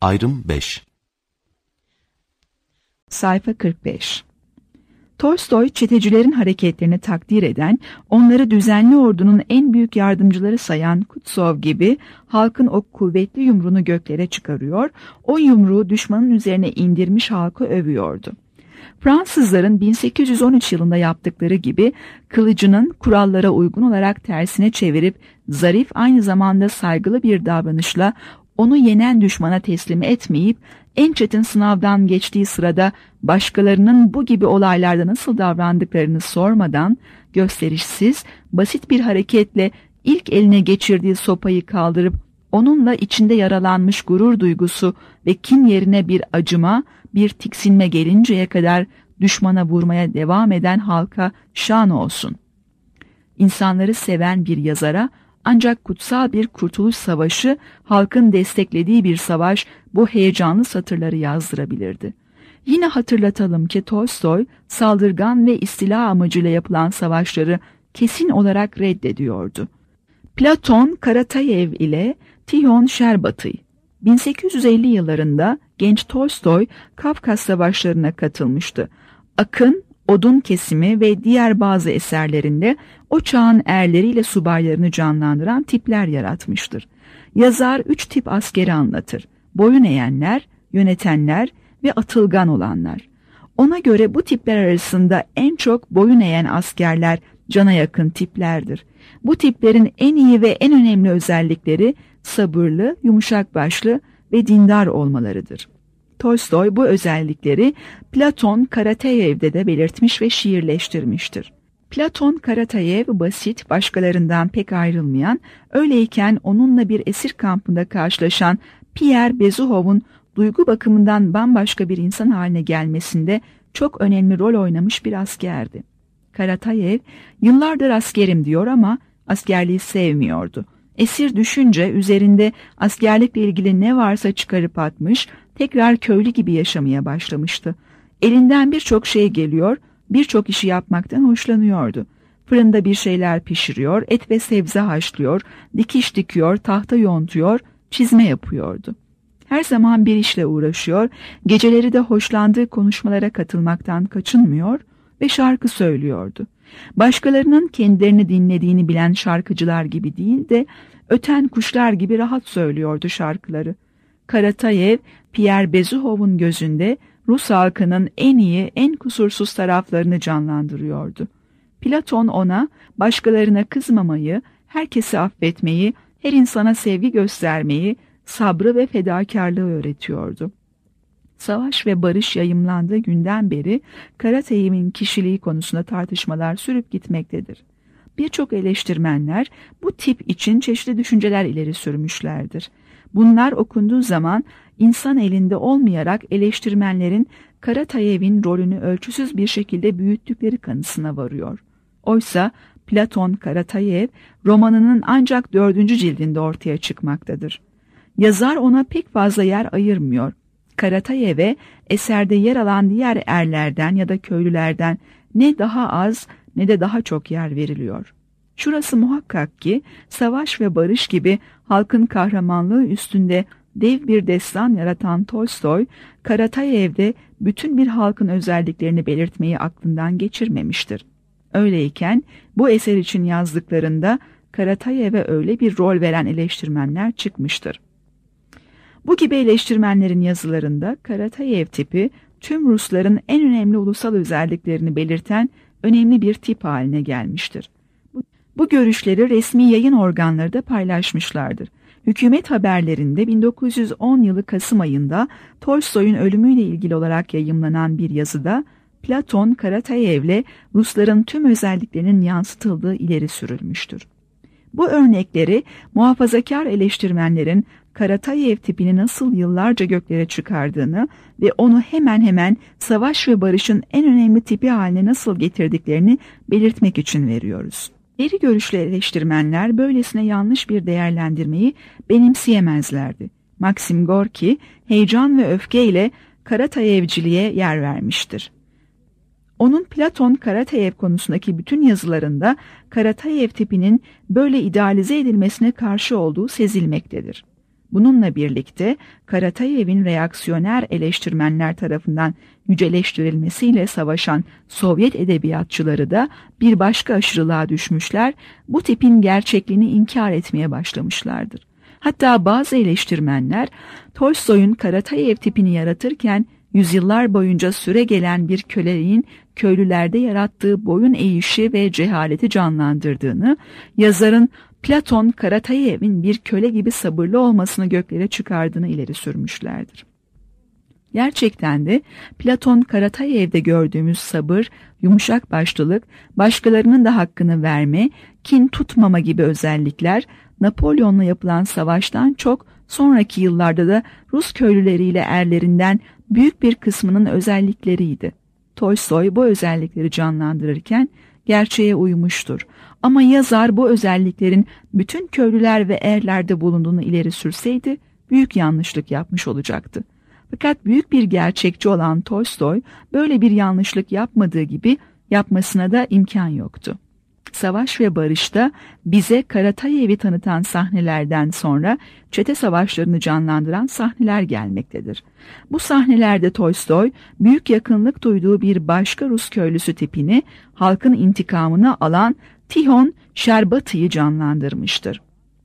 Ayrım 5. Sayfa 45. Tolstoy, çetecilerin hareketlerini takdir eden, onları düzenli ordunun en büyük yardımcıları sayan Kutsov gibi halkın o kuvvetli yumruğunu göklere çıkarıyor, o yumruğu düşmanın üzerine indirmiş halkı övüyordu. Fransızların 1813 yılında yaptıkları gibi kılıcının kurallara uygun olarak tersine çevirip zarif, aynı zamanda saygılı bir davranışla onu yenen düşmana teslim etmeyip en çetin sınavdan geçtiği sırada başkalarının bu gibi olaylarda nasıl davrandıklarını sormadan gösterişsiz, basit bir hareketle ilk eline geçirdiği sopayı kaldırıp onunla içinde yaralanmış gurur duygusu ve kin yerine bir acıma, bir tiksinme gelinceye kadar düşmana vurmaya devam eden halka şan olsun. İnsanları seven bir yazara ancak kutsal bir kurtuluş savaşı, halkın desteklediği bir savaş bu heyecanlı satırları yazdırabilirdi. Yine hatırlatalım ki Tolstoy saldırgan ve istila amacıyla yapılan savaşları kesin olarak reddediyordu. Platon Karatayev ile Tihon Şerbaty 1850 yıllarında genç Tolstoy Kafkas Savaşları'na katılmıştı. Akın, Odun Kesimi ve diğer bazı eserlerinde o çağın erleriyle subaylarını canlandıran tipler yaratmıştır. Yazar 3 tip askeri anlatır: boyun eğenler, yönetenler ve atılgan olanlar. Ona göre bu tipler arasında en çok boyun eğen askerler cana yakın tiplerdir. Bu tiplerin en iyi ve en önemli özellikleri sabırlı, yumuşak başlı ve dindar olmalarıdır. Tolstoy bu özellikleri Platon Karatayev'de de belirtmiş ve şiirleştirmiştir. Platon Karatayev basit, başkalarından pek ayrılmayan, öyleyken onunla bir esir kampında karşılaşan Pierre Bezuhov'un duygu bakımından bambaşka bir insan haline gelmesinde çok önemli rol oynamış bir askerdi. Karatayev, yıllardır askerim diyor ama askerliği sevmiyordu. Esir düşünce üzerinde askerlikle ilgili ne varsa çıkarıp atmış, tekrar köylü gibi yaşamaya başlamıştı. Elinden birçok şey geliyor, birçok işi yapmaktan hoşlanıyordu. Fırında bir şeyler pişiriyor, et ve sebze haşlıyor, dikiş dikiyor, tahta yontuyor, çizme yapıyordu. Her zaman bir işle uğraşıyor, geceleri de hoşlandığı konuşmalara katılmaktan kaçınmıyor ve şarkı söylüyordu. Başkalarının kendilerini dinlediğini bilen şarkıcılar gibi değil de öten kuşlar gibi rahat söylüyordu şarkıları. Karatayev, Pierre Bezuhov'un gözünde Rus halkının en iyi, en kusursuz taraflarını canlandırıyordu. Platon ona başkalarına kızmamayı, herkesi affetmeyi, her insana sevgi göstermeyi, sabrı ve fedakarlığı öğretiyordu. Savaş ve Barış yayımlandığı günden beri Karatayev'in kişiliği konusunda tartışmalar sürüp gitmektedir. Birçok eleştirmenler bu tip için çeşitli düşünceler ileri sürmüşlerdir. Bunlar okunduğu zaman insan elinde olmayarak eleştirmenlerin Karatayev'in rolünü ölçüsüz bir şekilde büyüttükleri kanısına varıyor. Oysa Platon Karatayev romanının ancak 4. cildinde ortaya çıkmaktadır. Yazar ona pek fazla yer ayırmıyor. Karatayev'e eserde yer alan diğer erlerden ya da köylülerden ne daha az ne de daha çok yer veriliyor. Şurası muhakkak ki Savaş ve Barış gibi halkın kahramanlığı üstünde dev bir destan yaratan Tolstoy, Karatayev'de bütün bir halkın özelliklerini belirtmeyi aklından geçirmemiştir. Öyleyken bu eser için yazdıklarında Karatayev'e öyle bir rol veren eleştirmenler çıkmıştır. Bu gibi eleştirmenlerin yazılarında Karatayev tipi tüm Rusların en önemli ulusal özelliklerini belirten önemli bir tip haline gelmiştir. Bu görüşleri resmi yayın organları da paylaşmışlardır. Hükümet haberlerinde 1910 yılı Kasım ayında Tolstoy'un ölümüyle ilgili olarak yayımlanan bir yazıda Platon Karatayev'le Rusların tüm özelliklerinin yansıtıldığı ileri sürülmüştür. Bu örnekleri muhafazakar eleştirmenlerin Karatayev tipini nasıl yıllarca göklere çıkardığını ve onu hemen hemen Savaş ve Barış'ın en önemli tipi haline nasıl getirdiklerini belirtmek için veriyoruz. İleri görüşlü eleştirmenler böylesine yanlış bir değerlendirmeyi benimseyemezlerdi. Maxim Gorki heyecan ve öfkeyle Karatayevciliğe yer vermiştir. Onun Platon Karatayev konusundaki bütün yazılarında Karatayev tipinin böyle idealize edilmesine karşı olduğu sezilmektedir. Bununla birlikte Karatayev'in reaksiyoner eleştirmenler tarafından yüceleştirilmesiyle savaşan Sovyet edebiyatçıları da bir başka aşırılığa düşmüşler, bu tipin gerçekliğini inkar etmeye başlamışlardır. Hatta bazı eleştirmenler Tolstoy'un Karatayev tipini yaratırken yüzyıllar boyunca süre gelen bir köleliğin köylülerde yarattığı boyun eğişi ve cehaleti canlandırdığını, yazarın Platon Karatayev'in bir köle gibi sabırlı olmasını göklere çıkardığını ileri sürmüşlerdir. Gerçekten de Platon Karatayev'de gördüğümüz sabır, yumuşak başlılık, başkalarının da hakkını verme, kin tutmama gibi özellikler Napolyon'la yapılan savaştan çok sonraki yıllarda da Rus köylüleriyle erlerinden büyük bir kısmının özellikleriydi. Tolstoy bu özellikleri canlandırırken gerçeğe uymuştur. Ama yazar bu özelliklerin bütün köylüler ve erlerde bulunduğunu ileri sürseydi büyük yanlışlık yapmış olacaktı. Fakat büyük bir gerçekçi olan Tolstoy böyle bir yanlışlık yapmadığı gibi yapmasına da imkan yoktu. Savaş ve Barış'ta bize Karatayev'i tanıtan sahnelerden sonra çete savaşlarını canlandıran sahneler gelmektedir. Bu sahnelerde Tolstoy, büyük yakınlık duyduğu bir başka Rus köylüsü tipini, halkın intikamını alan Tihon Şerbatı'yı canlandırmıştır.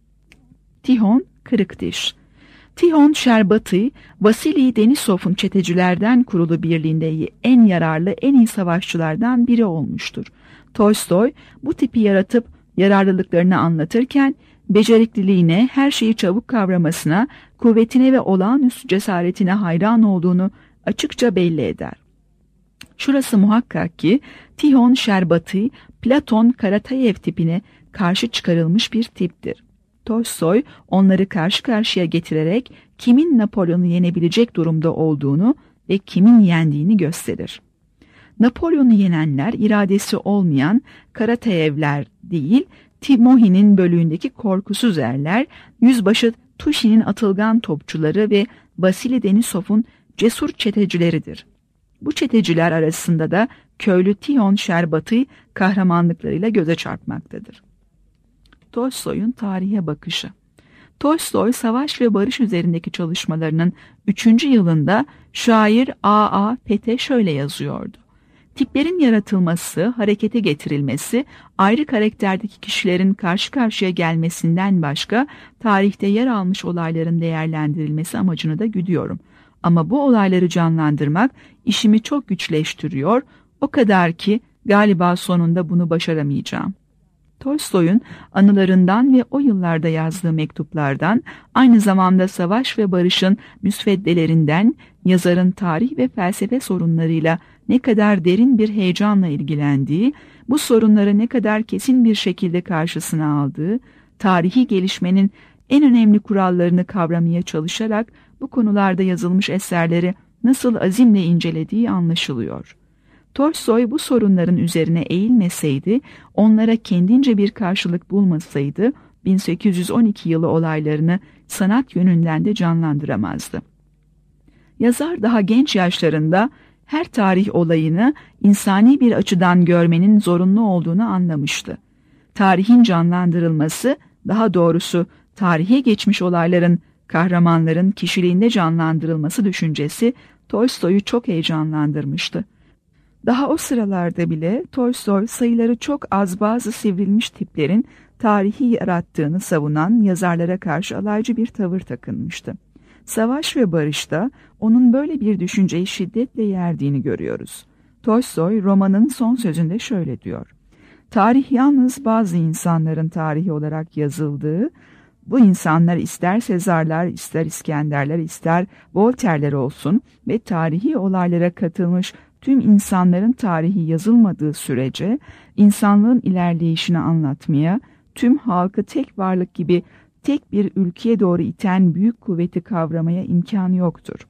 Tihon kırık diş. Tihon Şerbatı, Vasili Denisov'un çetecilerden kurulu birliğinde en yararlı, en iyi savaşçılardan biri olmuştur. Tolstoy bu tipi yaratıp yararlılıklarını anlatırken becerikliliğine, her şeyi çabuk kavramasına, kuvvetine ve olağanüstü cesaretine hayran olduğunu açıkça belli eder. Şurası muhakkak ki Tihon Şerbatı, Platon Karatayev tipine karşı çıkarılmış bir tiptir. Tolstoy onları karşı karşıya getirerek kimin Napolyon'u yenebilecek durumda olduğunu ve kimin yendiğini gösterir. Napolyon'u yenenler iradesi olmayan Karatayevler değil, Timohin'in bölüğündeki korkusuz erler, yüzbaşı Tushin'in atılgan topçuları ve Vasili Denisov'un cesur çetecileridir. Bu çeteciler arasında da köylü Tihon Şerbatı kahramanlıklarıyla göze çarpmaktadır. Tolstoy'un tarihe bakışı. Tolstoy, Savaş ve Barış üzerindeki çalışmalarının 3. yılında şair A.A. Pet'e şöyle yazıyordu. Tiplerin yaratılması, harekete getirilmesi, ayrı karakterdeki kişilerin karşı karşıya gelmesinden başka tarihte yer almış olayların değerlendirilmesi amacını da güdüyorum. Ama bu olayları canlandırmak işimi çok güçleştiriyor, o kadar ki galiba sonunda bunu başaramayacağım. Tolstoy'un anılarından ve o yıllarda yazdığı mektuplardan, aynı zamanda Savaş ve Barış'ın müsveddelerinden, yazarın tarih ve felsefe sorunlarıyla ne kadar derin bir heyecanla ilgilendiği, bu sorunları ne kadar kesin bir şekilde karşısına aldığı, tarihi gelişmenin en önemli kurallarını kavramaya çalışarak bu konularda yazılmış eserleri nasıl azimle incelediği anlaşılıyor. Tolstoy bu sorunların üzerine eğilmeseydi, onlara kendince bir karşılık bulmasaydı, 1812 yılı olaylarını sanat yönünden de canlandıramazdı. Yazar daha genç yaşlarında her tarih olayını insani bir açıdan görmenin zorunlu olduğunu anlamıştı. Tarihin canlandırılması, daha doğrusu tarihe geçmiş olayların, kahramanların kişiliğinde canlandırılması düşüncesi Tolstoy'u çok heyecanlandırmıştı. Daha o sıralarda bile Tolstoy sayıları çok az bazı sivrilmiş tiplerin tarihi yarattığını savunan yazarlara karşı alaycı bir tavır takınmıştı. Savaş ve Barış'ta onun böyle bir düşünceyi şiddetle yerdiğini görüyoruz. Tolstoy romanın son sözünde şöyle diyor. Tarih yalnız bazı insanların tarihi olarak yazıldığı, bu insanlar ister Sezarlar, ister İskenderler, ister Voltaire'ler olsun ve tarihi olaylara katılmış tüm insanların tarihi yazılmadığı sürece insanlığın ilerleyişini anlatmaya, tüm halkı tek varlık gibi tek bir ülkeye doğru iten büyük kuvveti kavramaya imkan yoktur.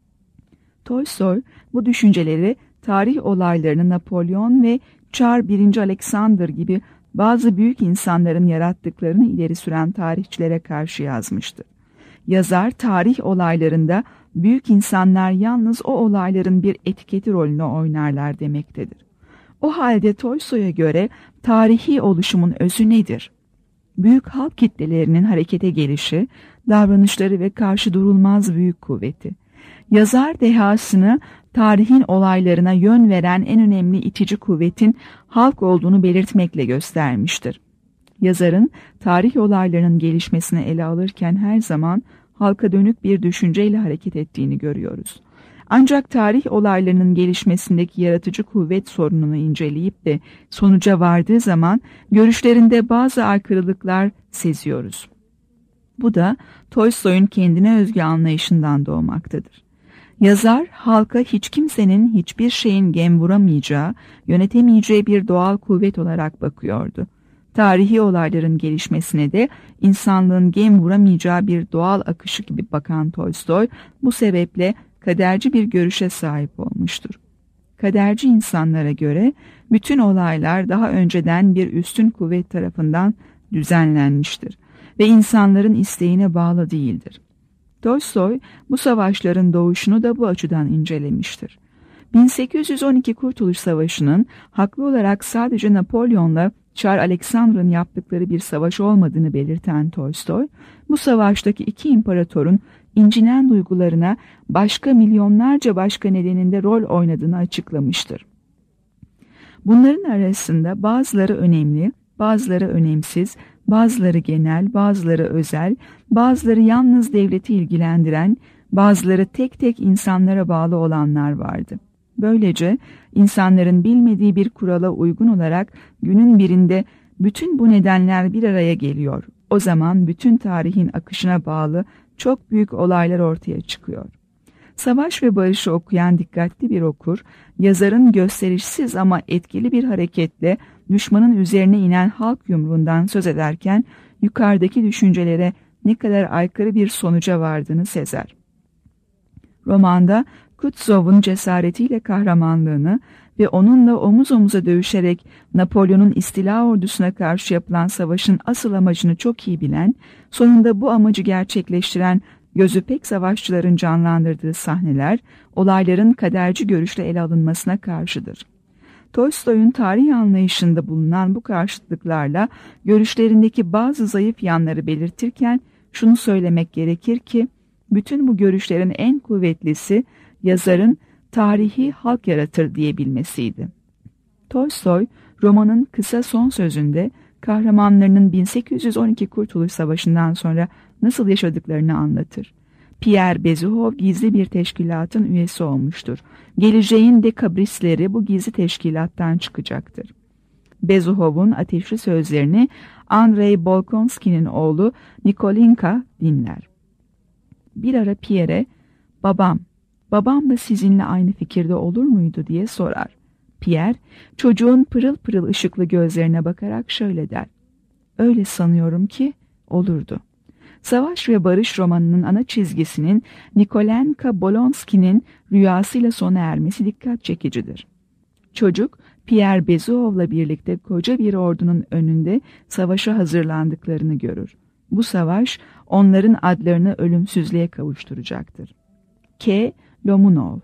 Tolstoy bu düşünceleri tarih olaylarını Napolyon ve Çar 1. Alexander gibi bazı büyük insanların yarattıklarını ileri süren tarihçilere karşı yazmıştır. Yazar tarih olaylarında büyük insanlar yalnız o olayların bir etiketi rolünü oynarlar demektedir. O halde Tolstoy'a göre tarihi oluşumun özü nedir? Büyük halk kitlelerinin harekete gelişi, davranışları ve karşı durulmaz büyük kuvveti. Yazar dehasını tarihin olaylarına yön veren en önemli itici kuvvetin halk olduğunu belirtmekle göstermiştir. Yazarın tarih olaylarının gelişmesini ele alırken her zaman halka dönük bir düşünceyle hareket ettiğini görüyoruz. Ancak tarih olaylarının gelişmesindeki yaratıcı kuvvet sorununu inceleyip de sonuca vardığı zaman görüşlerinde bazı aykırılıklar seziyoruz. Bu da Tolstoy'un kendine özgü anlayışından doğmaktadır. Yazar, halka hiç kimsenin hiçbir şeyin gem vuramayacağı, yönetemeyeceği bir doğal kuvvet olarak bakıyordu. Tarihi olayların gelişmesine de insanlığın gem vuramayacağı bir doğal akışı gibi bakan Tolstoy, bu sebeple kaderci bir görüşe sahip olmuştur. Kaderci insanlara göre bütün olaylar daha önceden bir üstün kuvvet tarafından düzenlenmiştir ve insanların isteğine bağlı değildir. Tolstoy bu savaşların doğuşunu da bu açıdan incelemiştir. 1812 Kurtuluş Savaşı'nın haklı olarak sadece Napolyon'la Çar Alexander'ın yaptıkları bir savaş olmadığını belirten Tolstoy, bu savaştaki iki imparatorun incinen duygularına başka milyonlarca başka nedeninde rol oynadığını açıklamıştır. Bunların arasında bazıları önemli, bazıları önemsiz, bazıları genel, bazıları özel, bazıları yalnız devleti ilgilendiren, bazıları tek tek insanlara bağlı olanlar vardı. Böylece insanların bilmediği bir kurala uygun olarak günün birinde bütün bu nedenler bir araya geliyor. O zaman bütün tarihin akışına bağlı çok büyük olaylar ortaya çıkıyor. Savaş ve Barış'ı okuyan dikkatli bir okur, yazarın gösterişsiz ama etkili bir hareketle düşmanın üzerine inen halk yumruğundan söz ederken yukarıdaki düşüncelere ne kadar aykırı bir sonuca vardığını sezer. Romanda Kutuzov'un cesaretiyle kahramanlığını ve onunla omuz omuza dövüşerek Napolyon'un istila ordusuna karşı yapılan savaşın asıl amacını çok iyi bilen, sonunda bu amacı gerçekleştiren gözü pek savaşçıların canlandırdığı sahneler, olayların kaderci görüşle ele alınmasına karşıdır. Tolstoy'un tarih anlayışında bulunan bu karşıtlıklarla görüşlerindeki bazı zayıf yanları belirtirken şunu söylemek gerekir ki, bütün bu görüşlerin en kuvvetlisi yazarın tarihi halk yaratır diyebilmesiydi. Tolstoy, romanın kısa son sözünde kahramanlarının 1812 Kurtuluş Savaşı'ndan sonra nasıl yaşadıklarını anlatır. Pierre Bezukhov gizli bir teşkilatın üyesi olmuştur. Geleceğin dekabrisleri bu gizli teşkilattan çıkacaktır. Bezukhov'un ateşli sözlerini Andrei Bolkonski'nin oğlu Nikolinka dinler. Bir ara Pierre'e babam da sizinle aynı fikirde olur muydu diye sorar. Pierre, çocuğun pırıl pırıl ışıklı gözlerine bakarak şöyle der. Öyle sanıyorum ki olurdu. Savaş ve Barış romanının ana çizgisinin Nikolenka Bolonski'nin rüyasıyla sona ermesi dikkat çekicidir. Çocuk, Pierre Bezukhov'la birlikte koca bir ordunun önünde savaşa hazırlandıklarını görür. Bu savaş onların adlarını ölümsüzlüğe kavuşturacaktır. K. Lomunov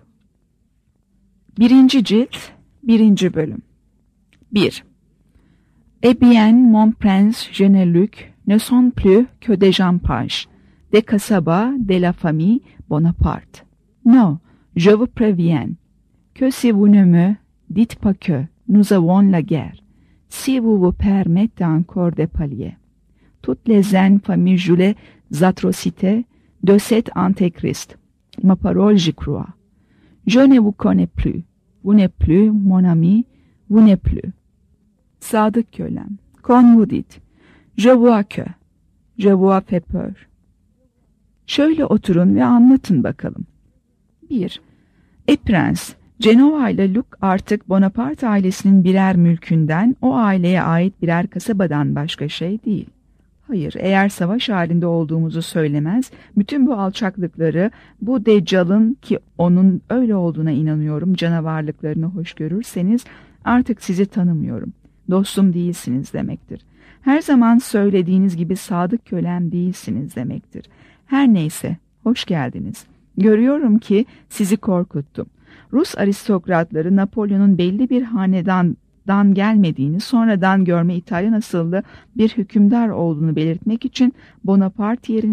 1. Cilt 1. Bölüm 1. Eh bien, mon prince, je ne luc, ne sont plus que des gens pages, des casabas de la famille Bonaparte. Non, je vous préviens, que si vous ne me dites pas que nous avons la guerre, si vous vous permettez encore de pallier toutes les infamies julées atrocités de cet antéchrist, ma parole j'y crois. Je ne vous connais plus, vous n'êtes plus mon ami, vous n'êtes plus. Sadık kölem, qu'on vous dit, je vois que, je vois fait peur. Şöyle oturun ve anlatın bakalım. 1. Prens, Cenova ile Luc artık Bonaparte ailesinin birer mülkünden, o aileye ait birer kasabadan başka şey değil. Hayır, eğer savaş halinde olduğumuzu söylemez, bütün bu alçaklıkları, bu Deccal'ın ki onun öyle olduğuna inanıyorum, canavarlıklarını hoş görürseniz artık sizi tanımıyorum. Dostum değilsiniz demektir. Her zaman söylediğiniz gibi sadık kölem değilsiniz demektir. Her neyse, hoş geldiniz. Görüyorum ki sizi korkuttum. Rus aristokratları Napolyon'un belli bir hanedandan gelmediğini, sonradan görme İtalyan asıllı bir hükümdar olduğunu belirtmek için Bonaparte yerine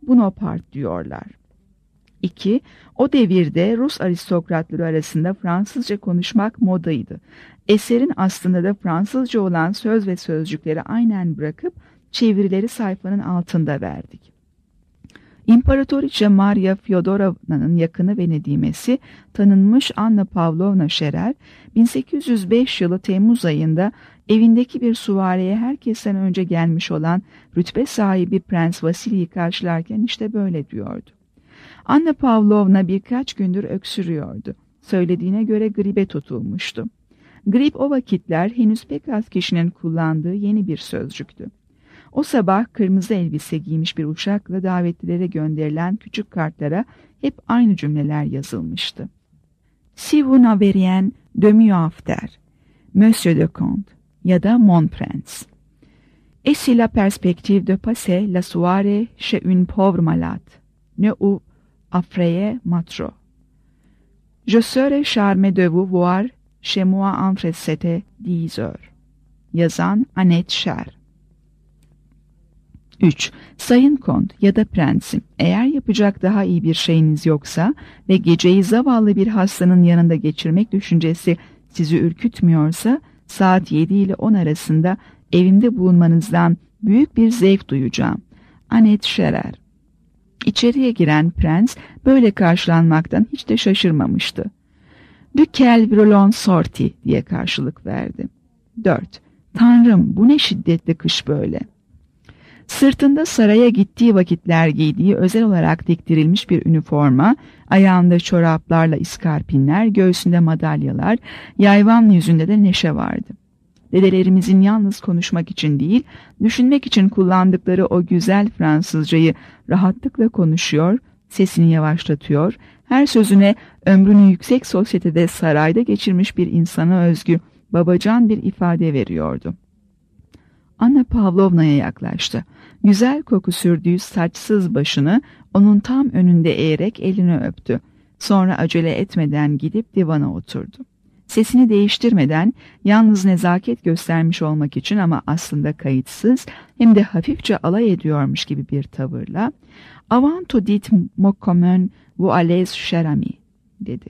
Bonaparte diyorlar. 2. O devirde Rus aristokratları arasında Fransızca konuşmak modaydı. Eserin aslında da Fransızca olan söz ve sözcükleri aynen bırakıp çevirileri sayfanın altında verdik. İmparatoriçe Maria Fyodorovna'nın yakını ve nedimesi tanınmış Anna Pavlovna Scherer, 1805 yılı Temmuz ayında evindeki bir süvariye herkesten önce gelmiş olan rütbe sahibi Prens Vasili'yi karşılarken işte böyle diyordu. Anna Pavlovna birkaç gündür öksürüyordu. Söylediğine göre gribe tutulmuştu. Grip o vakitler henüz pek az kişinin kullandığı yeni bir sözcüktü. O sabah kırmızı elbise giymiş bir uşakla davetlilere gönderilen küçük kartlara hep aynı cümleler yazılmıştı. Si vous n'avez rien de mieux à faire, Monsieur de Comte ya da Mon Prince. Et si la perspective de passer la soirée chez une pauvre malade, ne ou affrayez pas trop. Je serais charmé de vous voir chez moi entre 7 et 10 heures. Yazan Annette Scher. 3. Sayın Kont ya da Prensim, eğer yapacak daha iyi bir şeyiniz yoksa ve geceyi zavallı bir hastanın yanında geçirmek düşüncesi sizi ürkütmüyorsa, saat 7 ile 10 arasında evimde bulunmanızdan büyük bir zevk duyacağım. Annette Scherer. İçeriye giren prens böyle karşılanmaktan hiç de şaşırmamıştı. "De quel violent sortie" diye karşılık verdi. 4. Tanrım, bu ne şiddetli kış böyle. Sırtında saraya gittiği vakitler giydiği özel olarak diktirilmiş bir üniforma, ayağında çoraplarla iskarpinler, göğsünde madalyalar, yayvan yüzünde de neşe vardı. Dedelerimizin yalnız konuşmak için değil, düşünmek için kullandıkları o güzel Fransızcayı rahatlıkla konuşuyor, sesini yavaşlatıyor, her sözüne ömrünü yüksek sosyetede sarayda geçirmiş bir insana özgü babacan bir ifade veriyordu. Anna Pavlovna'ya yaklaştı. Güzel koku sürdüğü saçsız başını onun tam önünde eğerek elini öptü. Sonra acele etmeden gidip divana oturdu. Sesini değiştirmeden, yalnız nezaket göstermiş olmak için ama aslında kayıtsız, hem de hafifçe alay ediyormuş gibi bir tavırla "Avant tout dit me comme vous allez cher ami" dedi.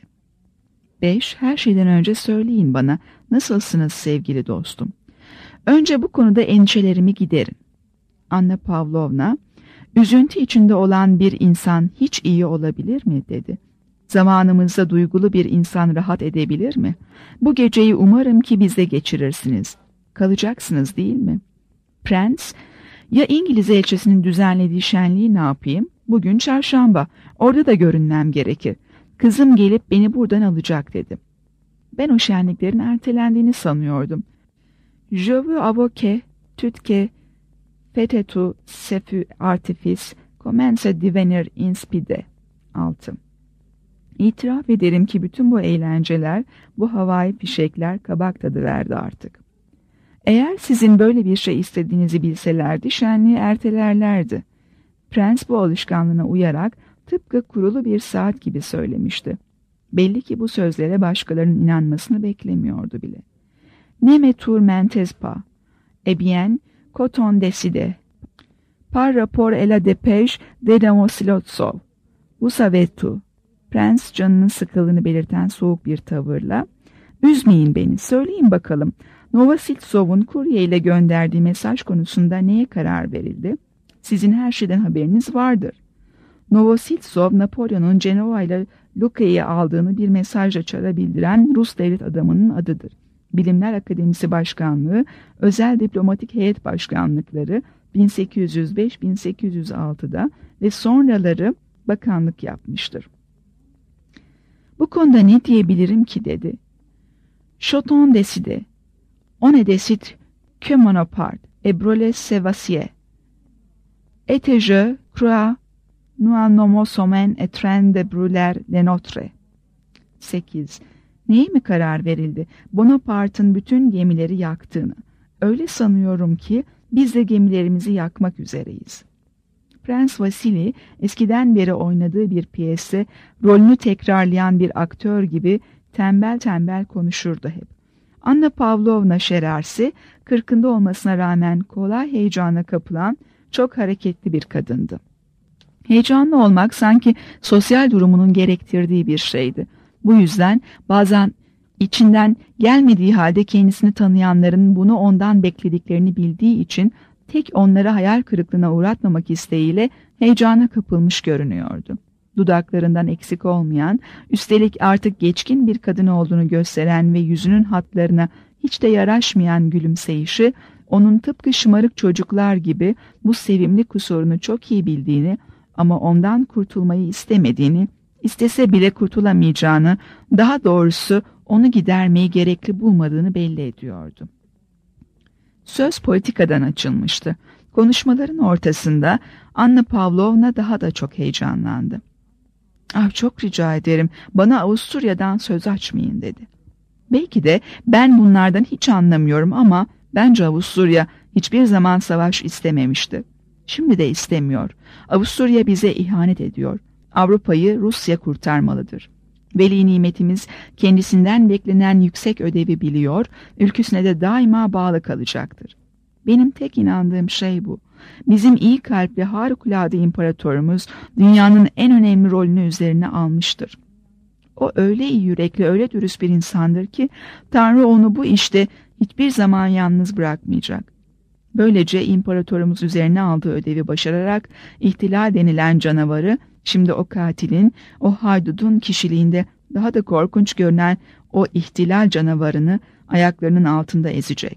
5. Her şeyden önce söyleyin bana, nasılsınız sevgili dostum? Önce bu konuda endişelerimi giderin. Anna Pavlovna, üzüntü içinde olan bir insan hiç iyi olabilir mi dedi. Zamanımızda duygulu bir insan rahat edebilir mi? Bu geceyi umarım ki bizde geçirirsiniz. Kalacaksınız değil mi? Prens, ya İngiliz elçisinin düzenlediği şenliği ne yapayım? Bugün çarşamba, orada da görünmem gerekir. Kızım gelip beni buradan alacak dedi. Ben o şenliklerin ertelendiğini sanıyordum. Je veux avoquer tout que fait-tu ce fut artifice commence à devenir inspide. 6. İtiraf ederim ki bütün bu eğlenceler, bu havai fişekler kabak tadı verdi artık. Eğer sizin böyle bir şey istediğinizi bilselerdi şenliği ertelerlerdi. Prens bu alışkanlığına uyarak tıpkı kurulu bir saat gibi söylemişti. Belli ki bu sözlere başkalarının inanmasını beklemiyordu bile. Ne me tourmentez pas. Eh bien, quand on décide. Par rapport à la dépêche de Novosiltsov. Vous savez tout. Prens canının sıkıldığını belirten soğuk bir tavırla, "Üzmeyin beni, söyleyin bakalım. Novosiltsov'un kurye ile gönderdiği mesaj konusunda neye karar verildi? Sizin her şeyden haberiniz vardır." Novosiltsov, Napolyon'un Cenova ile Luca'yı aldığını bir mesajla çara bildiren Rus devlet adamının adıdır. Bilimler Akademisi Başkanlığı, Özel Diplomatik Heyet Başkanlıkları 1805-1806'da ve sonraları bakanlık yapmıştır. "Bu konuda ne diyebilirim ki?" dedi. "Choton décide. On ne décide que Bonaparte et brûler ses vassiers. Et je crois nous en nommons sommen et train de brûler les nôtres." 8. Neye mi karar verildi? Bonaparte'ın bütün gemileri yaktığını. Öyle sanıyorum ki biz de gemilerimizi yakmak üzereyiz. Prens Vasili eskiden beri oynadığı bir piyeste rolünü tekrarlayan bir aktör gibi tembel tembel konuşurdu hep. Anna Pavlovna Scherer'si 40'ında olmasına rağmen kolay heyecana kapılan çok hareketli bir kadındı. Heyecanlı olmak sanki sosyal durumunun gerektirdiği bir şeydi. Bu yüzden bazen içinden gelmediği halde kendisini tanıyanların bunu ondan beklediklerini bildiği için tek onları hayal kırıklığına uğratmamak isteğiyle heyecana kapılmış görünüyordu. Dudaklarından eksik olmayan, üstelik artık geçkin bir kadın olduğunu gösteren ve yüzünün hatlarına hiç de yaraşmayan gülümseyişi, onun tıpkı şımarık çocuklar gibi bu sevimli kusurunu çok iyi bildiğini ama ondan kurtulmayı istemediğini, istese bile kurtulamayacağını, daha doğrusu onu gidermeyi gerekli bulmadığını belli ediyordu. Söz politikadan açılmıştı. Konuşmaların ortasında Anna Pavlovna daha da çok heyecanlandı. "Ah, çok rica ederim, bana Avusturya'dan söz açmayın," dedi. "Belki de ben bunlardan hiç anlamıyorum ama bence Avusturya hiçbir zaman savaş istememişti. Şimdi de istemiyor. Avusturya bize ihanet ediyor. Avrupa'yı Rusya kurtarmalıdır. Veli nimetimiz kendisinden beklenen yüksek ödevi biliyor, ülküsüne de daima bağlı kalacaktır. Benim tek inandığım şey bu. Bizim iyi kalpli harikulade imparatorumuz dünyanın en önemli rolünü üzerine almıştır. O öyle iyi yürekli, öyle dürüst bir insandır ki Tanrı onu bu işte hiçbir zaman yalnız bırakmayacak. Böylece imparatorumuz üzerine aldığı ödevi başararak ihtilal denilen canavarı, şimdi o katilin, o haydudun kişiliğinde daha da korkunç görünen o ihtilal canavarını ayaklarının altında ezecek.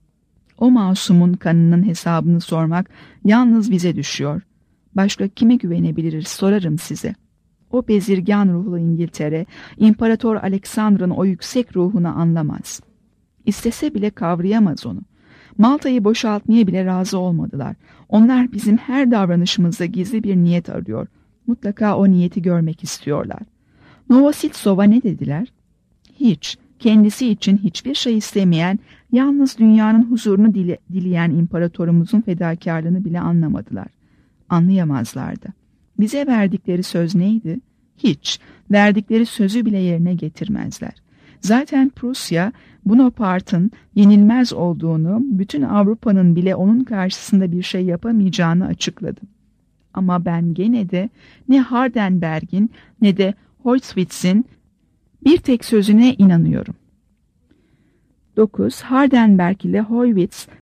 O masumun kanının hesabını sormak yalnız bize düşüyor. Başka kime güvenebiliriz sorarım size. O bezirgan ruhlu İngiltere, İmparator Alexander'ın o yüksek ruhunu anlamaz. İstese bile kavrayamaz onu. Malta'yı boşaltmaya bile razı olmadılar. Onlar bizim her davranışımızda gizli bir niyet arıyor. Mutlaka o niyeti görmek istiyorlar. Novositsov'a ne dediler? Hiç, kendisi için hiçbir şey istemeyen, yalnız dünyanın huzurunu dileyen imparatorumuzun fedakarlığını bile anlamadılar. Anlayamazlardı. Bize verdikleri söz neydi? Hiç, verdikleri sözü bile yerine getirmezler. Zaten Prusya, Bonaparte'ın yenilmez olduğunu, bütün Avrupa'nın bile onun karşısında bir şey yapamayacağını açıkladı. Ama ben gene de ne Hardenberg'in ne de Holzwitz'in bir tek sözüne inanıyorum. 9. Hardenberg ile Holzwitz